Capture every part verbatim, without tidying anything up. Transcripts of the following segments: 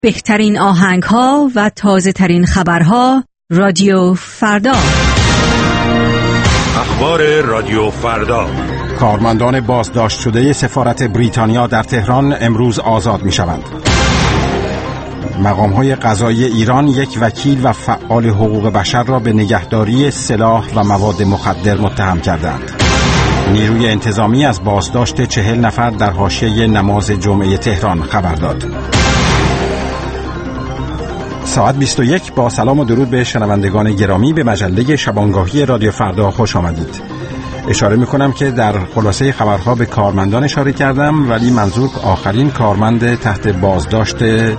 بهترین آهنگ‌ها و تازه‌ترین خبرها رادیو فردا. اخبار رادیو فردا. کارمندان بازداشت شده سفارت بریتانیا در تهران امروز آزاد می‌شوند. مقام‌های قضایی ایران یک وکیل و فعال حقوق بشر را به نگهداری سلاح و مواد مخدر متهم کردند. نیروی انتظامی از بازداشت چهل نفر در حاشیه نماز جمعه تهران خبر داد. ساعت بیست و یک با سلام و درود به شنوندگان گرامی، به مجله شبانگاهی رادیو فردا خوش آمدید. اشاره میکنم که در خلاصه خبرها به کارمندان اشاره کردم، ولی منظور آخرین کارمند تحت بازداشت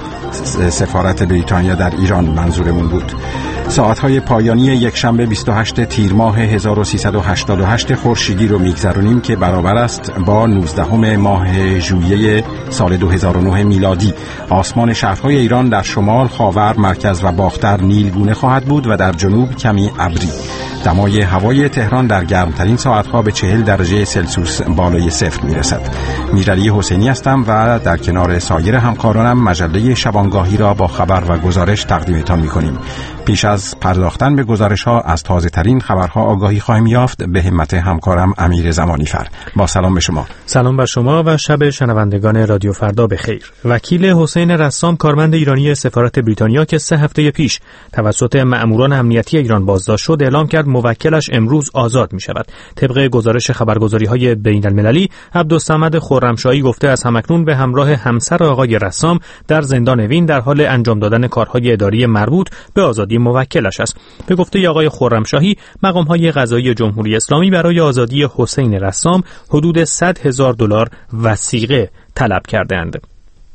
سفارت بریتانیا در ایران منظورمون بود. ساعتهای پایانی یک شنبه بیست و هشتم تیر ماه هزار و سیصد و هشتاد و هشت خورشیدی رو میگذرونیم که برابر است با نوزدهم ماه ژوئیه سال دو هزار و نه میلادی. آسمان شهرهای ایران در شمال، خاور، مرکز و باختر نیلگونه خواهد بود و در جنوب کمی ابری. دمای هوای تهران در گرمترین ساعتها به چهل درجه سلسیوس بالای صفر میرسد. میرعلی حسینی هستم و در کنار سایر همکارانم مجله شبانگاهی را با خبر و گزارش تقدیمتان میکنیم. پیش از پرداختن به گزارش ها از تازه ترین خبرها آگاهی خواهیم یافت. به همت همکارم امیر زمانی فر. با سلام به شما. سلام بر شما و شب شنوندگان رادیو فردا بخیر. وکیل حسین رسام، کارمند ایرانی سفارت بریتانیا که سه هفته پیش توسط مأموران امنیتی ایران بازداشت شد، اعلام کرد موکلش امروز آزاد می شود. طبق گزارش خبرگزاری‌های بین‌المللی، عبدالصمد خرمشاهی گفته از همکنون به همراه همسر آقای رسام در زندان وین در حال انجام دادن کارهای اداری مربوط به آزادی موکلش است. به گفته آقای خرمشاهی، مقام‌های قضایی جمهوری اسلامی برای آزادی حسین رسام حدود صد هزار دلار وثیقه طلب کردند.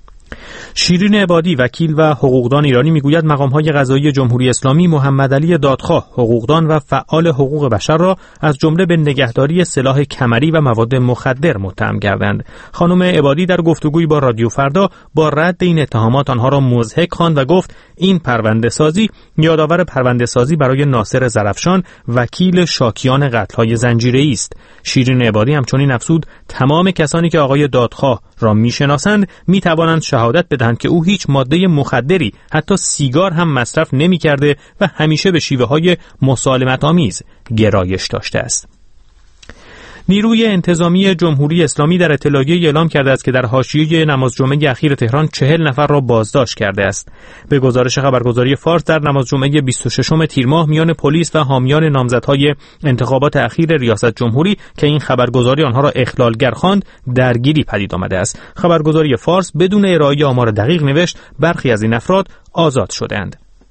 شیرین عبادی، وکیل و حقوقدان ایرانی، میگوید مقام‌های قضایی جمهوری اسلامی محمد علی دادخواه، حقوقدان و فعال حقوق بشر را از جمله به نگهداری سلاح کمری و مواد مخدر متهم کردند. خانم عبادی در گفتگویی با رادیو فردا با رد این اتهامات آنها را مضحک خواند و گفت این پرونده سازی یادآور پرونده سازی برای ناصر زرفشان، وکیل شاکیان قتل‌های زنجیره‌ای است. شیرین عبادی همچنین افزود تمام کسانی که آقای دادخواه را میشناسند میتوانند شهادت بدهند که او هیچ ماده مخدری، حتی سیگار هم مصرف نمی‌کرده و همیشه به شیوه‌های مسالمت‌آمیز گرایش داشته است. نیروی انتظامی جمهوری اسلامی در اطلاعیه‌ای اعلام کرده است که در حاشیه نماز جمعه اخیر تهران چهل نفر را بازداشت کرده است. به گزارش خبرگزاری فارس، در نماز جمعه بیست و ششم تیر ماه میان پلیس و حامیان نامزدهای انتخابات اخیر ریاست جمهوری که این خبرگزاری آنها را اخلالگر خواند، درگیری پدید آمده است. خبرگزاری فارس بدون ارائه آمار دقیق نوشت برخی از این افراد آزاد شدند.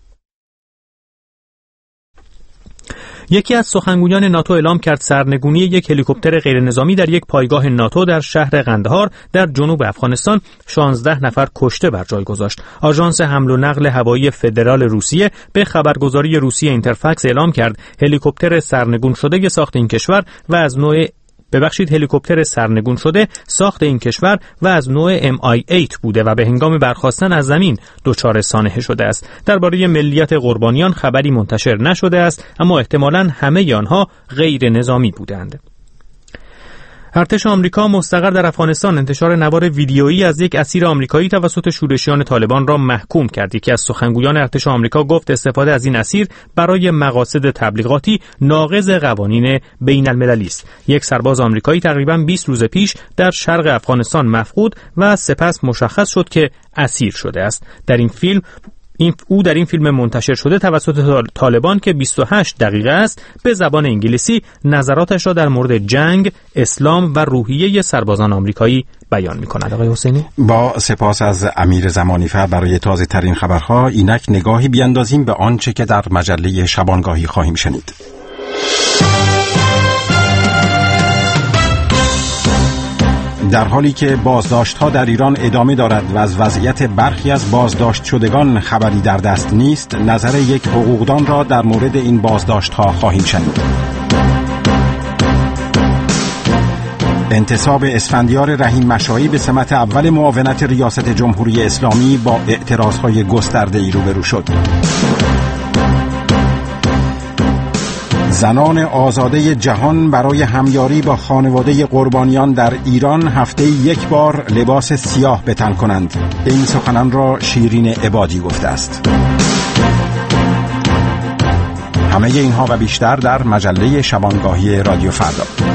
یکی از سخنگویان ناتو اعلام کرد سرنگونی یک هلیکوپتر غیرنظامی در یک پایگاه ناتو در شهر قندهار در جنوب افغانستان شانزده نفر کشته بر جای گذاشت. آژانس حمل و نقل هوایی فدرال روسیه به خبرگزاری روسیه اینترفکس اعلام کرد هلیکوپتر سرنگون شده ساخت این کشور و از نوع ببخشید هلیکوپتر سرنگون شده ساخت این کشور و از نوع ام آی هشت بوده و به هنگام برخاستن از زمین دچار سانحه شده است. درباره ملیت قربانیان خبری منتشر نشده است، اما احتمالاً همه آنها غیر نظامی بودند. ارتش آمریکا مستقر در افغانستان انتشار نوار ویدیویی از یک اسیر آمریکایی توسط شورشیان طالبان را محکوم کرد. یکی از سخنگویان ارتش آمریکا گفت استفاده از این اسیر برای مقاصد تبلیغاتی ناقض قوانین بین المللی است. یک سرباز آمریکایی تقریباً بیست روز پیش در شرق افغانستان مفقود و سپس مشخص شد که اسیر شده است. در این فیلم این او در این فیلم منتشر شده توسط طالبان که بیست و هشت دقیقه است به زبان انگلیسی نظراتش را در مورد جنگ، اسلام و روحیه سربازان آمریکایی بیان می‌کند. آقای حسینی، با سپاس از امیر زمانی فر برای تازه ترین خبرها، اینک نگاهی بیاندازیم به آنچه که در مجله شبانگاهی خواهیم شنید. در حالی که بازداشت‌ها در ایران ادامه دارد و از وضعیت برخی از بازداشت شدگان خبری در دست نیست، نظر یک حقوقدان را در مورد این بازداشت‌ها خواهیم شنید. انتصاب اسفندیار رحیم مشایی به سمت اول معاونت ریاست جمهوری اسلامی با اعتراض‌های گسترده‌ای روبرو شد. زنان آزاده جهان برای همیاری با خانواده قربانیان در ایران هفته یک بار لباس سیاه به تن کنند. این سخنان را شیرین عبادی گفته است. همه اینها و بیشتر در مجله شبانگاهی رادیو فردا.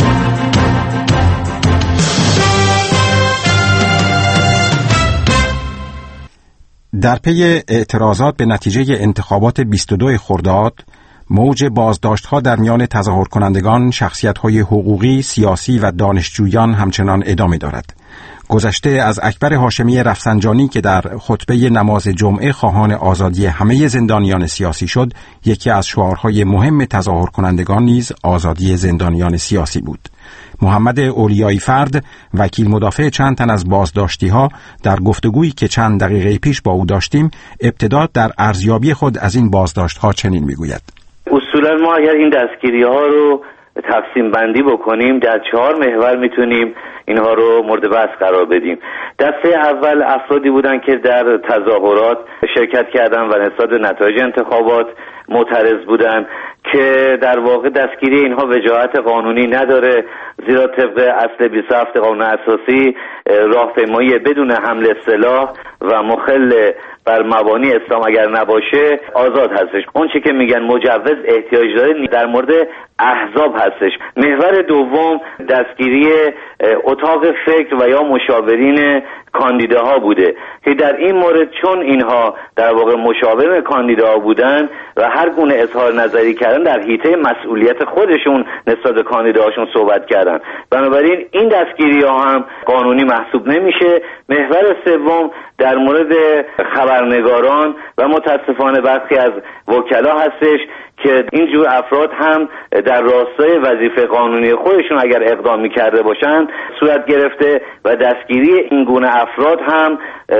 در پی اعتراضات به نتیجه انتخابات بیست و دو خرداد، موج بازداشت‌ها در میان تظاهر کنندگان، شخصیت‌های حقوقی، سیاسی و دانشجویان همچنان ادامه دارد. گذشته از اکبر هاشمی رفسنجانی که در خطبه نماز جمعه خواهان آزادی همه زندانیان سیاسی شد، یکی از شعارهای مهم تظاهر کنندگان نیز آزادی زندانیان سیاسی بود. محمد اولیایی فرد، وکیل مدافع چند تن از بازداشتی‌ها، در گفتگویی که چند دقیقه پیش با او داشتیم، ابتدا در ارزیابی خود از این بازداشت‌ها چنین می‌گوید: اصولا ما اگر این دستگیری‌ها رو تقسیم بندی بکنیم، در چهار محور میتونیم اینها رو مورد بحث قرار بدیم. دسته اول افرادی بودن که در تظاهرات شرکت کردن و نسبت به نتایج انتخابات معترض بودن که در واقع دستگیری اینها وجاهت قانونی نداره، زیرا طبق اصل بیست و هفت قانون اساسی راهپیمایی بدون حمل سلاح و مخل بر مبانی اسلام اگر نباشه آزاد هستش. اون چی که میگن مجوز احتیاج داره در مورد احزاب هستش. محور دوم دستگیری اتاق فکر و یا مشاورین کاندیداها بوده که در این مورد چون اینها در واقع مشاور کاندیداها بودن و هر گونه اظهار نظری کردن در حیطه مسئولیت خودشون نسبت به کاندیداهاشون صحبت کردن، بنابراین این دستگیری ها هم قانونی محسوب نمیشه. محور سوم در مورد خبرنگاران و متاسفانه برخی از وکلا هستش که اینجور افراد هم در راستای وظیفه قانونی خودشون اگر اقدامی کرده باشن صورت گرفته و دستگیری این گونه افراد هم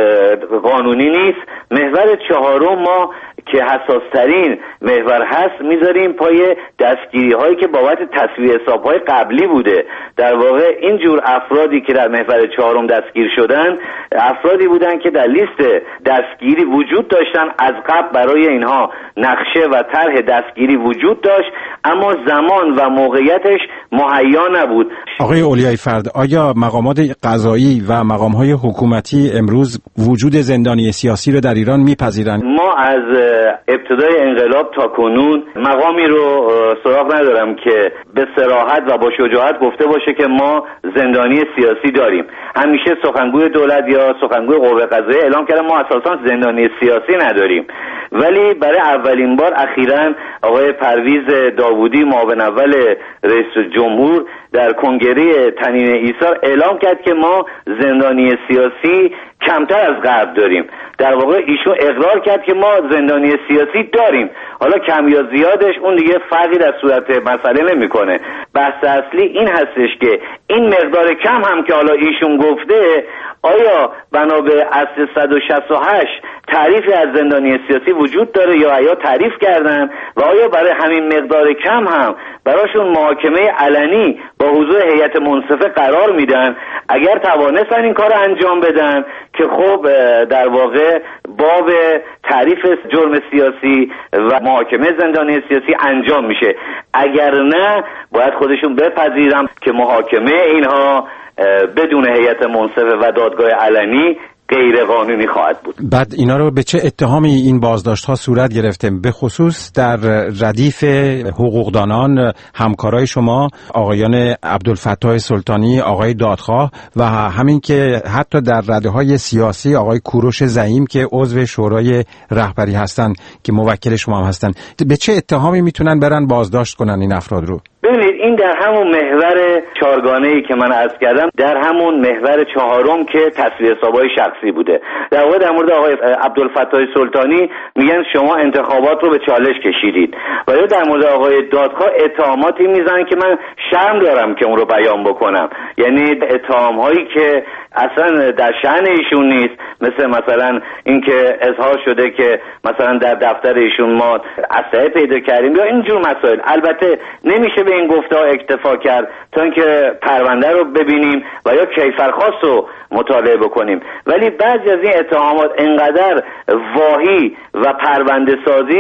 قانونی نیست. محور چهارم ما که حساسترین محور هست میذاریم پای دستگیری هایی که بابت تصویه حساب های قبلی بوده. در واقع اینجور افرادی که در محور چهارم دستگیر شدن افرادی بودن که در لیست دستگیری وجود داشتن، از قبل برای اینها نقشه و طرح دستگیری وجود داشت اما زمان و موقعیتش مهیا نبود. آقای اولیایی فرد، آیا مقامات قضایی و مقام‌های حکومتی امروز وجود زندانی سیاسی رو در ایران میپذیرند؟ ما از ابتدای انقلاب تا کنون مقامی رو سراغ ندارم که به صراحت و با شجاعت گفته باشه که ما زندانی سیاسی داریم. همیشه سخنگوی دولت یا سخنگوی قوه قضاییه اعلام کرده ما اساساً زندانی سیاسی نداریم، ولی برای اولین بار اخیراً آقای پرویز داوودی معاون اول رئیس جمهور در کنگره تنین ایثار اعلام کرد که ما زندانی سیاسی کمتر از قبل داریم. در واقع ایشون اقرار کرد که ما زندانی سیاسی داریم، حالا کم یا زیادش اون دیگه فرقی در صورت مسئله نمیکنه. بحث اصلی این هستش که این مقدار کم هم که حالا ایشون گفته آیا بنا به اصل صد و شصت و هشت تعریفی از زندانی سیاسی وجود داره یا آیا تعریف کردن و آیا برای همین مقدار کم هم براشون محاکمه علنی با حضور هیئت منصفه قرار میدن؟ اگر توانستن این کار انجام بدن که خب در واقع باب تعریف جرم سیاسی و محاکمه زندانی سیاسی انجام میشه، اگر نه باید خودشون بپذیرن که محاکمه اینها بدون هیئت منصفه و دادگاه علنی غیر قانونی خواهد بود. بعد اینا رو به چه اتهامی این بازداشت ها صورت گرفته؟ به خصوص در ردیف حقوقدانان همکارای شما آقایان عبدالفتاح سلطانی، آقای دادخواه و همین که حتی در رده های سیاسی آقای کوروش زعیم که عضو شورای رهبری هستن که موکل شما هم هستن، به چه اتهامی میتونن برن بازداشت کنن این افراد رو؟ ببینید این در همون محور چهارگانه‌ای که من عرض کردم، در همون محور چهارم که تصویه حساب‌های شخصی بوده. در واقع در مورد آقای عبدالفتاح سلطانی میگن شما انتخابات رو به چالش کشیدید و یا در مورد آقای دادخواه اتهاماتی میزنن که من شرم دارم که اون رو بیان بکنم، یعنی اتهام‌هایی که اصلا در شأن ایشون نیست، مثل مثلا اینکه اظهار شده که مثلا در دفتر ایشون ما اسلحه پیدا کردیم یا اینجور مسائل. البته نمیشه به این گفته ها اکتفا کرد تا اینکه پرونده رو ببینیم و یا کیفرخواست رو مطالعه بکنیم، ولی بعضی از این اتهامات انقدر واهی و پرونده سازی است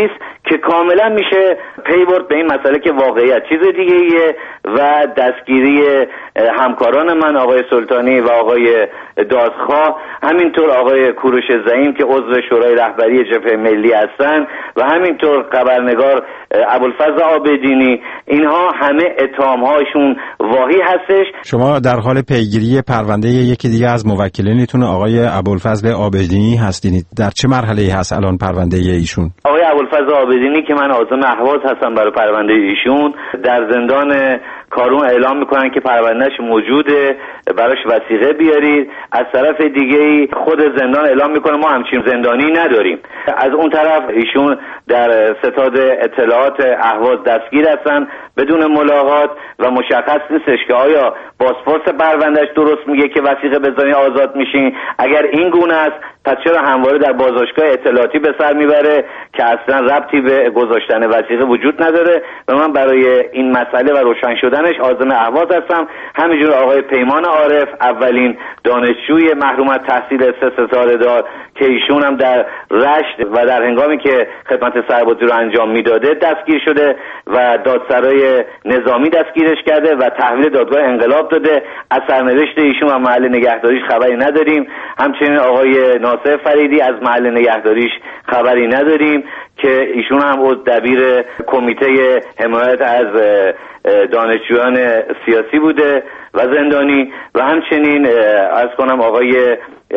که کاملا میشه پی برد به این مسئله که واقعیت چیز دیگه ایه و دستگیری همکاران من آقای سلطانی و آقای دادخواه، همینطور آقای کوروش زعیم که عضو شورای رهبری جبهه ملی هستن و همینطور خبرنگار ابوالفضل عابدینی، اینها همه اتهام‌هاشون واهی هستش. شما در حال پیگیری پرونده یکی دیگه از موکلینتون آقای ابوالفضل عابدینی هستید. در چه مرحله‌ای هست الان پرونده ایشون؟ آقای ابوالفضل عابدینی که من عازم اهواز هستم برای پرونده ایشون، در زندان کارون اعلام میکنن که پروندهش موجوده، براش وثیقه بیارید. از طرف دیگه خود زندان اعلام میکنه ما همچین زندانی نداریم. از اون طرف ایشون در ستاد اطلاعات اهواز دستگیر هستن بدون ملاقات و مشخص نیستش که آیا پاسپورت پروندهش درست میگه که وثیقه بزنی آزاد میشین. اگر این گونه است پس چرا همواره در بازداشتگاه اطلاعاتی به سر میبره که اصلا ربطی به گذاشتن وثیقه وجود نداره و من برای این مسئله و روشن شدنش عازم اهواز هستم. همینجور آقای پیمان عارف، اولین دانشجوی محروم از تحصیل سه ستاره دار که ایشون هم در رشت و در هنگامی که خدمت سربازی رو انجام میداده دستگیر شده و دادسرای نظامی دستگیرش کرده و تحویل دادگاه انقلاب داده. از سرنوشت ایشون و محل نگهداریش خبری نداریم. همچنین آقای ناصر فریدی از محل نگهداریش خبری نداریم که ایشون هم عضو دبیر کمیته حمایت از دانشجویان سیاسی بوده و زندانی و همچنین عرض کنم آقای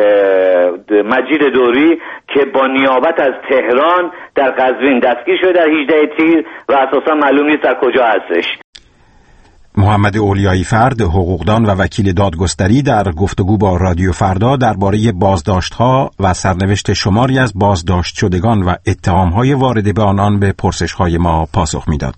مجید دوری که با نیابت از تهران در قزوین دستگیر شده در هجده تیر و اساسا معلوم نیست در کجا هستش. محمد اولیایی فرد، حقوقدان و وکیل دادگستری، در گفتگو با رادیو فردا درباره بازداشت‌ها و سرنوشت شماری از بازداشت شدگان و اتهام‌های وارده به آنان به پرسش‌های ما پاسخ می‌داد.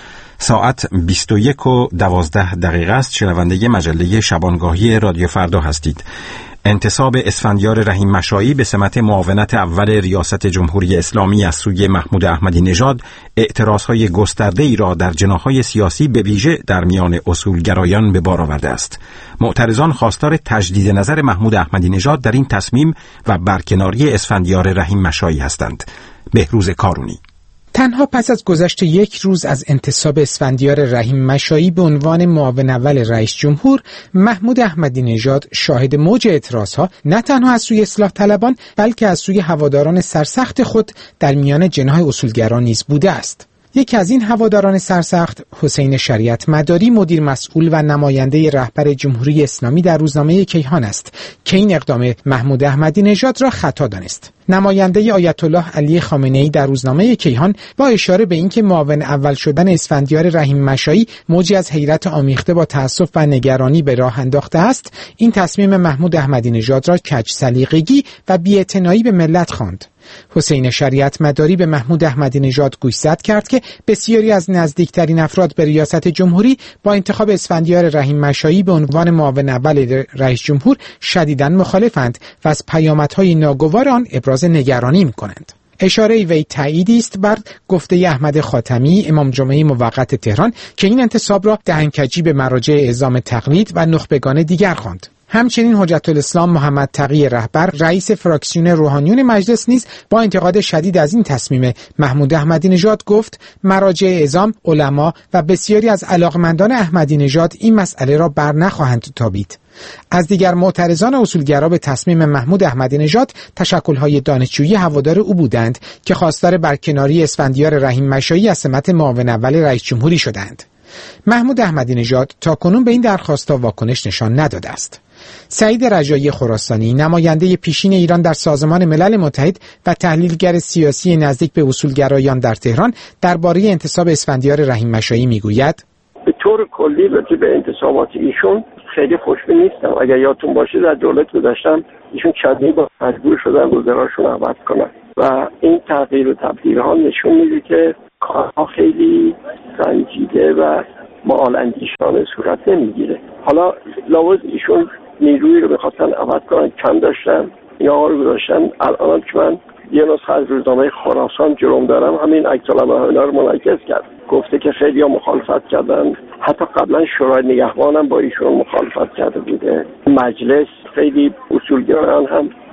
ساعت بیست و یک و دوازده دقیقه است. شنونده مجله شبانگاهی رادیو فردا هستید. انتصاب اسفندیار رحیم مشایی به سمت معاونت اول ریاست جمهوری اسلامی از سوی محمود احمدی نژاد اعتراضهای گسترده‌ای را در جناح‌های سیاسی به ویژه در میان اصولگرایان به بار آورده است. معترضان خواستار تجدید نظر محمود احمدی نژاد در این تصمیم و برکناری اسفندیار رحیم مشایی هستند. بهروز کارونی. تنها پس از گذشت یک روز از انتصاب اسفندیار رحیم مشایی به عنوان معاون اول رئیس جمهور، محمود احمدی نژاد شاهد موج اعتراضها نه تنها از سوی اصلاح طلبان بلکه از سوی هواداران سرسخت خود در میان جناح اصولگران نیز بوده است. یکی از این هواداران سرسخت، حسین شریعت مداری، مدیر مسئول و نماینده رهبر جمهوری اسلامی در روزنامه کیهان است که این اقدام محمود احمدی نژاد را خطا دانست. نماینده آیت الله علی خامنه‌ای در روزنامه کیهان با اشاره به اینکه معاون اول شدن اسفندیار رحیم مشایی موجی از حیرت آمیخته با تأسف و نگرانی به راه انداخته است، این تصمیم محمود احمدی نژاد را کج سلیقگی و بی‌اعتنایی به ملت خواند. حسین شریعت مداری به محمود احمدی نژاد گوشزد کرد که بسیاری از نزدیکترین افراد به ریاست جمهوری با انتخاب اسفندیار رحیم مشایی به عنوان معاون اول رئیس جمهور شدیداً مخالفند و از پیامدهای ناگوار آن ابراز نگرانی می‌کنند. اشاره وی تأییدی است بر گفته احمد خاتمی، امام جمعه موقت تهران، که این انتصاب را دهنکجی به مراجع اعزام تقلید و نخبگان دیگر خواند. همچنین حجت الاسلام محمد تقی رهبر، رئیس فراکسیون روحانیون مجلس، نیز با انتقاد شدید از این تصمیم محمود احمدی نژاد گفت مراجع اعزام، علما و بسیاری از علاقمندان احمدی نژاد این مسئله را بر نخواهند تابید. از دیگر معترضان اصولگرا به تصمیم محمود احمدی نژاد تشکل‌های دانشجویی هوادار او بودند که خواستار برکناری اسفندیار رحیم مشایی از سمت معاون اول رئیس جمهوری شدند. محمود احمدی نژاد تاکنون به این درخواست‌ها واکنش نشان نداده است. سعید رجایی خراسانی، نماینده پیشین ایران در سازمان ملل متحد و تحلیلگر سیاسی نزدیک به اصولگرایان در تهران، درباره انتصاب اسفندیار رحیم مشایی میگوید: به طور کلی راجع به انتصابات ایشون خیلی خوشبین نیستم. اگر یادتون باشه در دولت گذاشتم ایشون چندین بار مجبور شدن وزراشون عوض کنن و این تغییر و تبدیل‌ها نشون میده که کارها خیلی سنجیده و معال‌اندیشانه صورت نمیگیره. حالا لابد ایشون نیروی رو بخواستن عوض کنن، کم داشتن، این آقا رو گذاشتن. الان که من یه نسخه از روزنامه خراسان جرم دارم، همین عکس‌العمل رو منعکس کرد، گفته که خیلی ها مخالفت کردن، حتی قبلا شورای نگهبانم با ایشون مخالفت کرده بوده. مجلس خیلی اصولگرایان هم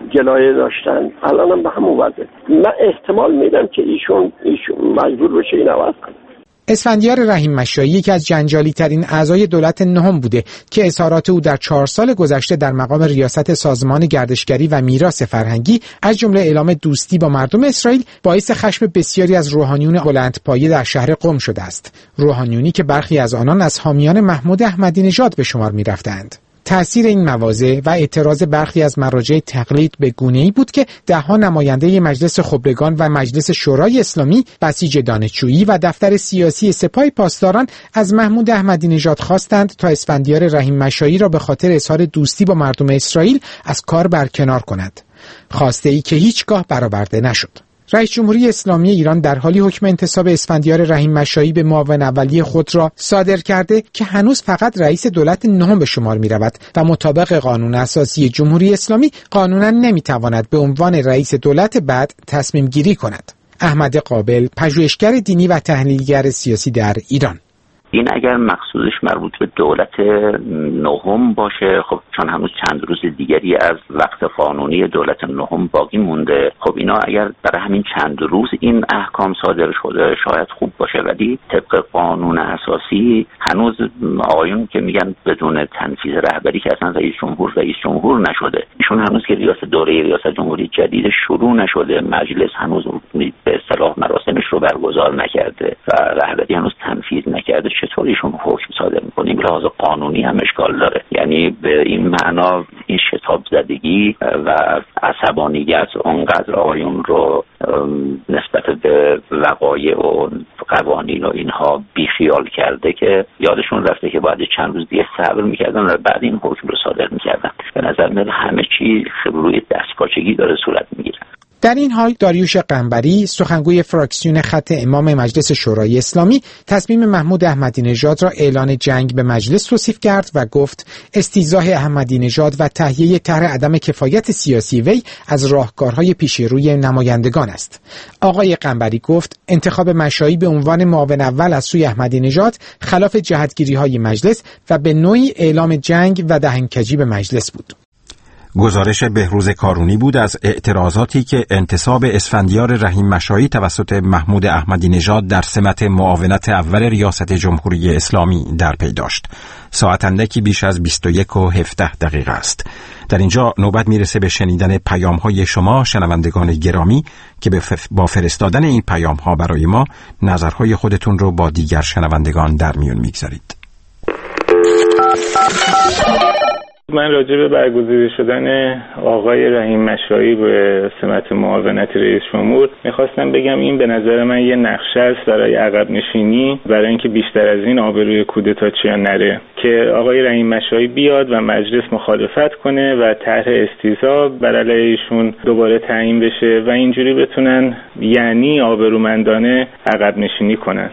گلایه داشتن، الان هم به همون وضعه. من احتمال میدم که ایشون ایشون مجبور بشه این عوض کنه. اسفندیار رحیم مشایی یکی از جنجالی ترین اعضای دولت نهم بوده که اظهارات او در چهار سال گذشته در مقام ریاست سازمان گردشگری و میراث فرهنگی از جمله اعلام دوستی با مردم اسرائیل باعث خشم بسیاری از روحانیون بلندپایه در شهر قم شده است. روحانیونی که برخی از آنان از حامیان محمود احمدی نژاد به شمار می‌رفتند. تأثیر این مواضع و اعتراض برخی از مراجع تقلید به گونه‌ای بود که ده‌ها نماینده مجلس خبرگان و مجلس شورای اسلامی، بسیج دانشجویی و دفتر سیاسی سپاه پاسداران از محمود احمدی نژاد خواستند تا اسفندیار رحیم مشایی را به خاطر اظهار دوستی با مردم اسرائیل از کار برکنار کند. خواسته‌ای که هیچگاه برآورده نشد. رئیس جمهوری اسلامی ایران در حالی حکم انتصاب اسفندیار رحیم مشایی به معاون اولیه خود را صادر کرده که هنوز فقط رئیس دولت نهم به شمار می رود و مطابق قانون اساسی جمهوری اسلامی قانونا نمی تواند به عنوان رئیس دولت بعد تصمیم گیری کند. احمد قابل، پژوهشگر دینی و تحلیلگر سیاسی در ایران: این اگر مقصودش مربوط به دولت نهم باشه، خب چون هنوز چند روز دیگری از وقت قانونی دولت نهم باقی مونده، خب اینا اگر برای همین چند روز این احکام صادر شده شاید خوب باشه، ولی طبق قانون اساسی هنوز آقایون که میگن بدون تنفیذ رهبری که اصلا رئیس جمهور رئیس جمهور نشده، ایشون هنوز که ریاست دوره ریاست جمهوری جدید شروع نشده، مجلس هنوز به اصطلاح مراسمش رو برگزار نکرده و رهبری هنوز تنفیذ نکرده، چطور ایشون حکم صادر میکنیم؟ لحاظ قانونی هم اشکال داره. یعنی به این معنا این شتاب زدگی و عصبانیت اونقدر آقایون رو نسبت به وقایع و قوانین و اینها بیخیال کرده که یادشون رفته که باید چند روز دیگه صبر میکردن و بعد این حکم رو صادر میکردن. به نظر میاد همه چی روی دستپاچگی داره صورت میگیره. در این حال داریوش قنبری، سخنگوی فراکسیون خط امام مجلس شورای اسلامی، تصمیم محمود احمدی نژاد را اعلان جنگ به مجلس توصیف کرد و گفت استیضاح احمدی نژاد و تهیه طرح عدم کفایت سیاسی وی از راهکارهای پیش روی نمایندگان است. آقای قنبری گفت انتخاب مشایی به عنوان معاون اول از سوی احمدی نژاد خلاف جهتگیری‌های مجلس و به نوعی اعلام جنگ و دهنکجی به مجلس بود. گزارش بهروز کارونی بود از اعتراضاتی که انتصاب اسفندیار رحیم مشایی توسط محمود احمدی نژاد در سمت معاونت اول ریاست جمهوری اسلامی در پی داشت. ساعت اندکی بیش از بیست و یک و هفده دقیقه است. در اینجا نوبت میرسه به شنیدن پیام‌های شما شنوندگان گرامی که با فرستادن این پیام‌ها برای ما نظرهای خودتون رو با دیگر شنوندگان در میون میگذارید. من راجع به برگزیده شدن آقای رحیم مشایی به سمت معاونت رئیس جمهور میخواستم بگم این به نظر من یه نقشه است برای عقب نشینی، برای اینکه بیشتر از این آبروی کودتاچیا نره، که آقای رحیم مشایی بیاد و مجلس مخالفت کنه و طرح استیضاح بر علیه ایشون دوباره تعیین بشه و اینجوری بتونن یعنی آبرومندانه عقب نشینی کنن.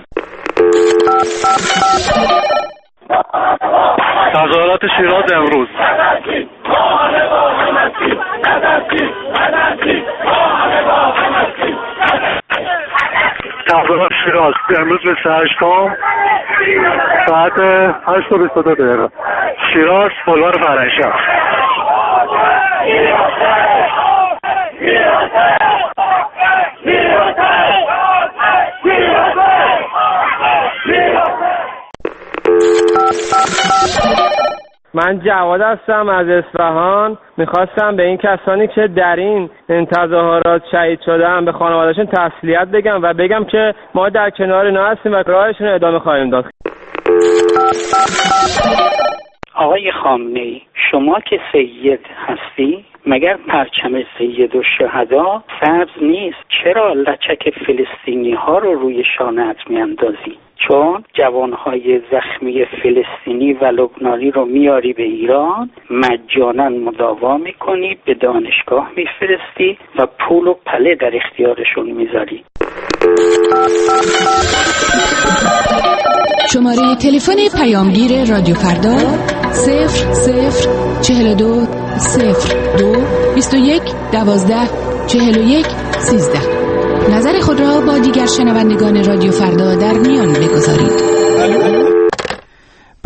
تظاهرات شیراز امروز. تظاهرات شیراز امروز به سرشتام ساعت هشت و بیست و دو دقیقه. شیراز بلوار فرنگشاه. من جواد هستم از اصفهان. میخواستم به این کسانی که در این تظاهرات شهید شدن به خانواده‌شون تسلیت بگم و بگم که ما در کنار اینا هستیم و راهشون رو ادامه خواهیم داد. آقای خامنه‌ای، شما که سید هستی مگر پرچم سید و شهدا سبز نیست؟ چرا لچک فلسطینی ها رو روی شانه‌ات میاندازی؟ چون جوانهای زخمی فلسطینی و لبنانی رو میاری به ایران، مجانا مداوا میکنی، به دانشگاه میفرستی و پول و پله در اختیارشون میذاری. شماره تلفن پیامگیر رادیو فردا صفر صفر چهل و دو صفر دو بیست و یک دوازده چهل و یک سیزده. نظر خود را با دیگر شنوندگان رادیو فردا در میان بگذارید.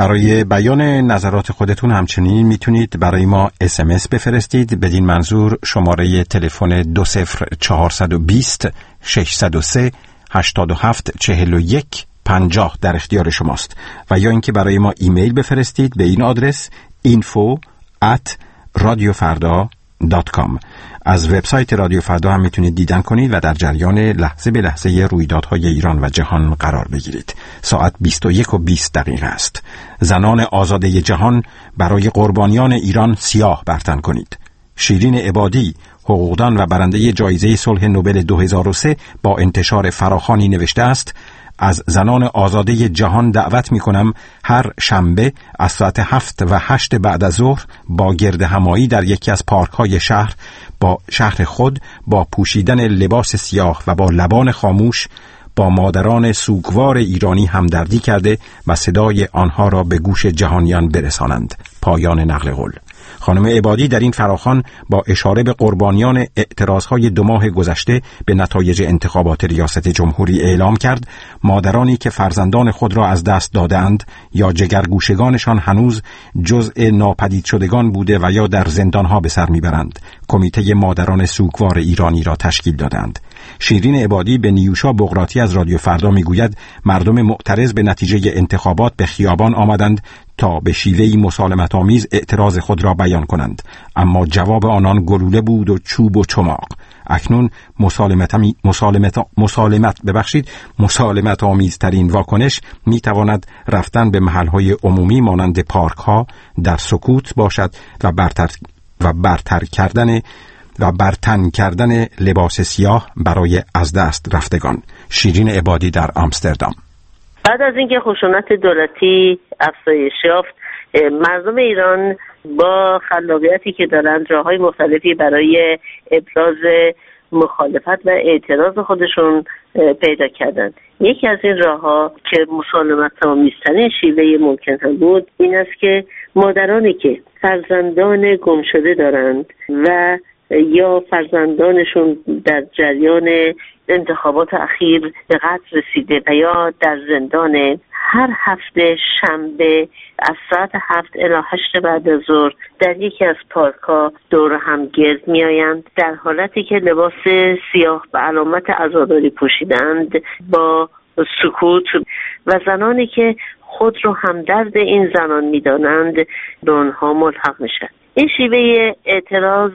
برای بیان نظرات خودتون همچنین میتونید برای ما اس ام اس بفرستید. بدین منظور شماره تلفن دو صفر چهارصد و بیست ششصد و سه هشتاد و هفت چهل و یک پنجاه در اختیار شماست، و یا اینکه برای ما ایمیل بفرستید به این آدرس info at radiofarda دات کام. از وبسایت رادیو فردا هم میتونید دیدن کنید و در جریان لحظه به لحظه رویدادهای ایران و جهان قرار بگیرید. ساعت بیست و یک و بیست دقیقه است. زنان آزاده جهان برای قربانیان ایران سیاه برتن کنید. شیرین عبادی، حقوقدان و برنده جایزه صلح نوبل دو هزار و سه با انتشار فراخوانی نوشته است: از زنان آزاده جهان دعوت می کنم هر شنبه از ساعت هفت و هشت بعد از ظهر با گرد همایی در یکی از پارک های شهر با شهر خود با پوشیدن لباس سیاه و با لبان خاموش با مادران سوگوار ایرانی همدردی کرده و صدای آنها را به گوش جهانیان برسانند. پایان نقل قول. خانم عبادی در این فراخوان با اشاره به قربانیان اعتراضهای دو ماه گذشته به نتایج انتخابات ریاست جمهوری اعلام کرد مادرانی که فرزندان خود را از دست دادند یا جگرگوشگانشان هنوز جزء ناپدید شدگان بوده و یا در زندانها به سر میبرند، کمیته مادران سوگوار ایرانی را تشکیل دادند. شیرین عبادی به نیوشا بغراتی از رادیو فردا میگوید مردم معترض به نتیجه انتخابات به خیابان آمدند تا به شیوهی مسالمت آمیز اعتراض خود را بیان کنند، اما جواب آنان گلوله بود و چوب و چماق. اکنون مسالمت مسالمت مسالمت ببخشید مسالمت آمیزترین واکنش می تواند رفتن به محلهای عمومی مانند پارک ها در سکوت باشد و برتر و برتر کردن و برتن کردن لباس سیاه برای از دست رفتگان. شیرین عبادی در آمستردام. بعد از اینکه خشونت دولتی افزایش یافت، مردم ایران با خلاقیتی که دارند راههای مختلفی برای ابراز مخالفت و اعتراض خودشون پیدا کردند. یکی از این راهها که مسالمت‌آمیزترین شیوه ممکن هم بود این است که مادرانی که فرزندان گمشده دارند و یا فرزندانشون در جریان انتخابات اخیر به قتل رسیده و یا در زندان، هر هفته شنبه از ساعت هفت الی هشت بعد از ظهر در یکی از پارک‌ها دور هم گرد می‌آیند در حالتی که لباس سیاه به علامت عزاداری پوشیدند، با سکوت، و زنانی که خود رو همدرد این زنان می‌دانند به آنها ملحق میشن. این شیوه اعتراض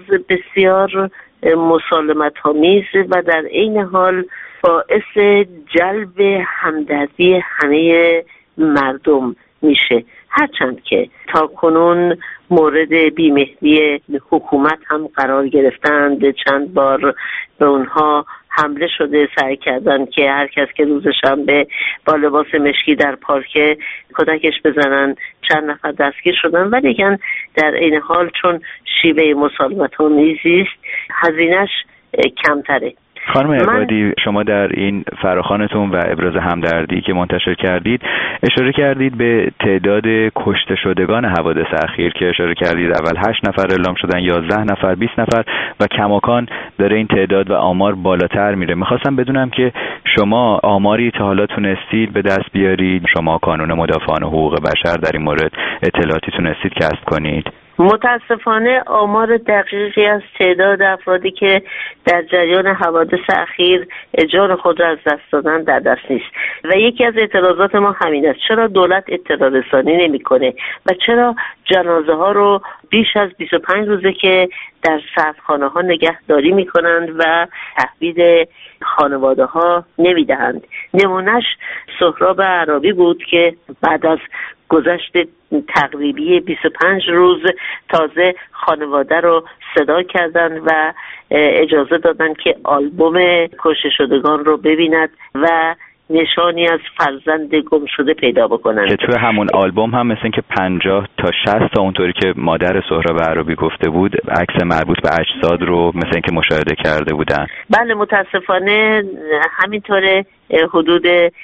بسیار مسالمت‌آمیز و در عین حال باعث جلب همدردی همه مردم میشه، هرچند که تا کنون مورد بی‌مهری حکومت هم قرار گرفتند. چند بار به اونها حمله شده، سعی کردن که هر کس که روز شنبه با لباس مشکی در پارک کتکش بزنن. چند نفر دستگیر شدن، ولی در این حال چون شیوه مسالمت‌آمیزی است هزینه‌اش کمتره. خانم عبادی، شما در این فراخوانتون و ابراز همدردی که منتشر کردید اشاره کردید به تعداد کشته شدگان حوادث اخیر که اشاره کردید اول هشت نفر اعلام شدن، یازده نفر، بیست نفر و کماکان داره این تعداد و آمار بالاتر میره. میخواستم بدونم که شما آماری تا حالا تونستید به دست بیارید؟ شما کانون مدافعان حقوق بشر در این مورد اطلاعاتی تونستید کسب کنید؟ متاسفانه آمار دقیقی از تعداد افرادی که در جریان حوادث اخیر جان خود را از دست دادن در دست نیست و یکی از اعتراضات ما همین است: چرا دولت اطلاع رسانی نمی‌کنه و چرا جنازه ها رو بیش از بیست و پنج روزه که در سردخانه ها نگهداری می‌کنند و تحویل خانواده ها نمی‌دهند. نمونهش سهراب عرابی بود که بعد از گذشت تقریبی بیست و پنج روز تازه خانواده رو صدا کردن و اجازه دادن که آلبوم کشته شدگان رو ببیند و نشانی از فرزند گم شده پیدا بکنن. که توی همون آلبوم هم مثل که پنجاه تا شصت تا اونطوری که مادر سهراب عرابی گفته بود عکس مربوط به اجساد رو مثل که مشاهده کرده بودن. بله، متاسفانه همینطوره. حدود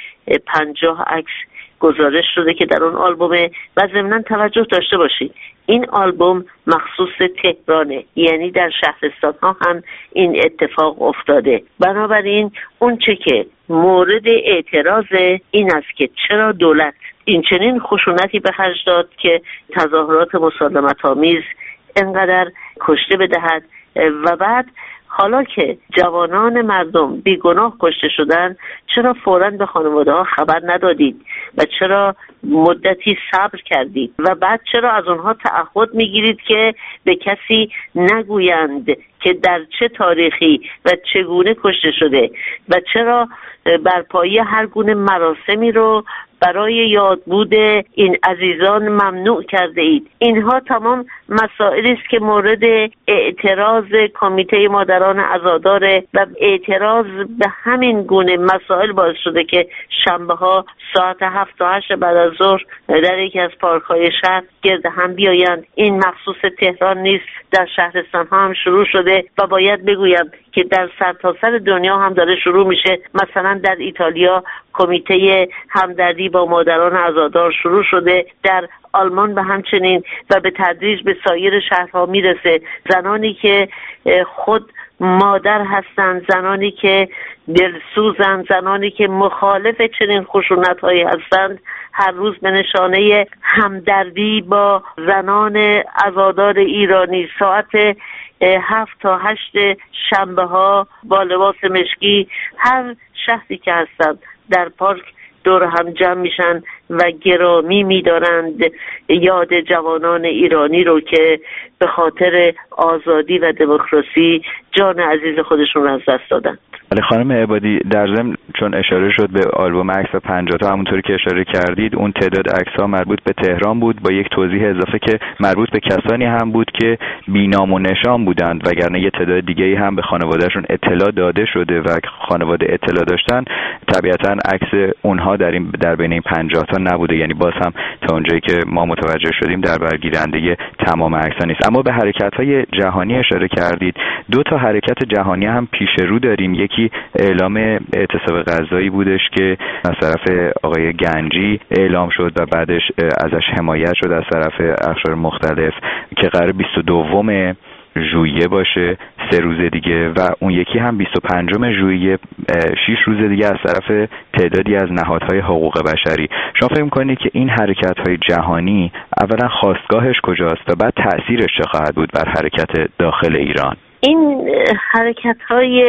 پنجاه عکس گزارش شده که در اون آلبومه و ضمناً توجه داشته باشید این آلبوم مخصوص تهرانه، یعنی در شهرستان ها هم این اتفاق افتاده. بنابراین اون چه که مورد اعتراض این است که چرا دولت این چنین خشونتی به خرج داد که تظاهرات مسالمت‌آمیز انقدر کشته بدهد و بعد حالا که جوانان مردم بیگناه کشته شدن چرا فوراً به خانواده ها خبر ندادید و چرا مدتی صبر کردید و بعد چرا از اونها تعهد میگیرید که به کسی نگویند که در چه تاریخی و چگونه کشته شده و چرا بر پایه هر گونه مراسمی رو برای یادبود این عزیزان ممنوع کرده اید. اینها تمام مسائلی است که مورد اعتراض کمیته مادران عزادار و اعتراض به همین گونه مسائل باعث شده که شنبه ها ساعت هفت تا هشت بعد از ظهر در یکی از پارک های شهر گرد هم بیایند. این مخصوص تهران نیست، در شهرستان ها هم شروع شده و باید بگویم که در سرتاسر دنیا هم داره شروع میشه. مثلا در ایتالیا کمیته همدردی با مادران عزادار شروع شده، در آلمان به همچنین و به تدریج به سایر شهرها میرسه. زنانی که خود مادر هستند، زنانی که دلسوزند، زنانی که مخالف چنین خشونت‌هایی هستند، هر روز به نشانه همدردی با زنان عزادار ایرانی ساعت هفت تا هشت شنبه ها با لباس مشکی هر شخصی که هستند در پارک دور هم جمع میشن و گرامی میدارند یاد جوانان ایرانی رو که به خاطر آزادی و دموکراسی جان عزیز خودشون رو از دست دادن. ولی خانم عبادی، در ضمن چون اشاره شد به آلبوم عکس پنجاه تا، همونطوری که اشاره کردید اون تعداد عکس‌ها مربوط به تهران بود، با یک توضیح اضافه که مربوط به کسانی هم بود که بی‌نام و نشان بودند، وگرنه یه تعداد دیگه‌ای هم به خانواده‌شون اطلاع داده شده و خانواده اطلاع داشتن، طبیعتاً عکس اونها در این در بین این پنجاه تا نبوده. یعنی باز هم تا اونجایی که ما متوجه شدیم در برگیرنده تمام عکس‌ها نیست. اما به حرکت‌های جهانی اشاره کردید. دو تا حرکت جهانی هم پیش رو داریم. یکی اعلام اعتصاب غذایی بودش که از طرف آقای گنجی اعلام شد و بعدش ازش حمایت شد از طرف اقشار مختلف که قرار بیست و دوم ژوئیه باشه، سه روز دیگه، و اون یکی هم بیست و پنجم ژوئیه، شش روز دیگه از طرف تعدادی از نهادهای حقوق بشری. شما فکر می‌کنید که این حرکت‌های جهانی اولا خاستگاهش کجاست و بعد تأثیرش چه خواهد بود بر حرکت داخل ایران؟ این حرکت‌های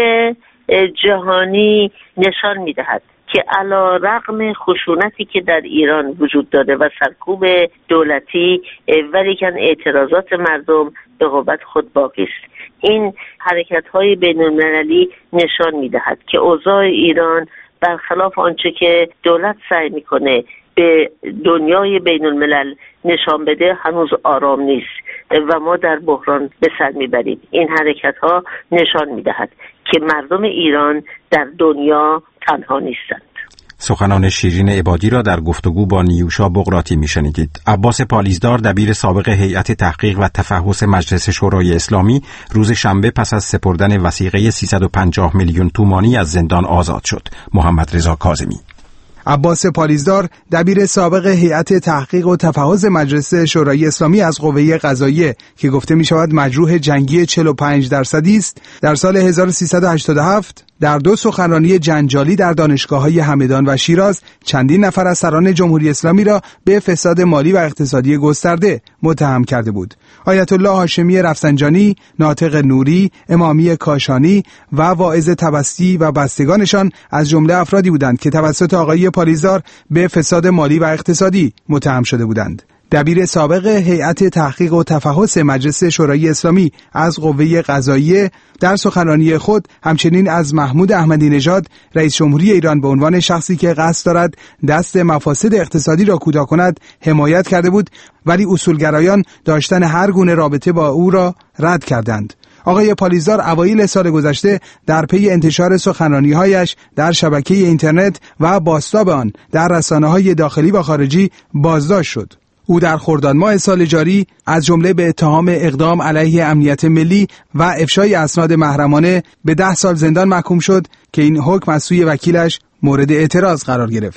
جهانی نشان می‌دهد که علی رغم خشونتی که در ایران وجود داره و سرکوب دولتی، ولیکن اعتراضات مردم به قوت خود باقی است. این حرکت‌های بین‌المللی نشان می‌دهد که اوضاع ایران برخلاف آنچه که دولت سعی می‌کنه به دنیای بین‌الملل نشان بده هنوز آرام نیست و ما در بحران به سر میبریم. این حرکت‌ها نشان می‌دهد که مردم ایران در دنیا تنها نیستند. سخنان شیرین عبادی را در گفتگو با نیوشا بقراطی میشنیدید. عباس پالیزدار، دبیر سابق هیئت تحقیق و تفحص مجلس شورای اسلامی، روز شنبه پس از سپردن وثیقه سیصد و پنجاه میلیون تومانی از زندان آزاد شد. محمد رضا کاظمی. عباس پالیزدار، دبیر سابق هیئت تحقیق و تفحص مجلس شورای اسلامی از قوه قضاییه که گفته می شود مجروح جنگی چهل و پنج درصدی است، در سال هزار و سیصد و هشتاد و هفت در دو سخنرانی جنجالی در دانشگاه‌های همدان و شیراز چندین نفر از سران جمهوری اسلامی را به فساد مالی و اقتصادی گسترده متهم کرده بود. آیت الله هاشمی رفسنجانی، ناطق نوری، امامی کاشانی و واعظ طبستی و بستگانشان از جمله افرادی بودند که توسط آقای پالیزدار به فساد مالی و اقتصادی متهم شده بودند. دبیر سابق هیئت تحقیق و تفحص مجلس شورای اسلامی از قوه قضاییه در سخنرانی خود همچنین از محمود احمدی نژاد رئیس جمهوری ایران به عنوان شخصی که قصد دارد دست مفاسد اقتصادی را کوتاه کند حمایت کرده بود، ولی اصولگرایان داشتن هر گونه رابطه با او را رد کردند. آقای پالیزدار اوایل سال گذشته در پی انتشار سخنرانی‌هایش در شبکه اینترنت و بازتاب آن در رسانه‌های داخلی و خارجی بازداشت شد. او در خرداد ماه سال جاری از جمله به اتهام اقدام علیه امنیت ملی و افشای اسناد محرمانه به ده سال زندان محکوم شد که این حکم از سوی وکیلش مورد اعتراض قرار گرفت.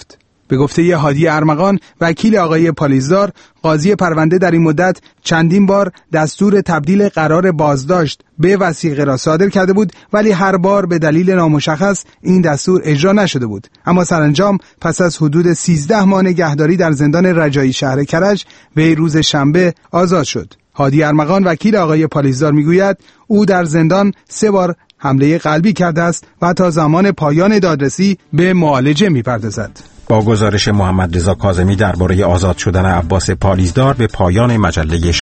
به گفته هادی ارمغان وکیل آقای پالیزدار، قاضی پرونده در این مدت چندین بار دستور تبدیل قرار بازداشت به وثیقه را صادر کرده بود، ولی هر بار به دلیل نامشخص این دستور اجرا نشده بود. اما سرانجام پس از حدود سیزده ماه نگهداری در زندان رجایی شهر کرج وی روز شنبه آزاد شد. هادی ارمغان وکیل آقای پالیزدار میگوید او در زندان سه بار حمله قلبی کرده است و تا زمان پایان دادرسی به معالجه می‌پردازد. با گزارش محمد رضا کاظمی درباره آزاد شدن عباس پالیزدار به پایان مجله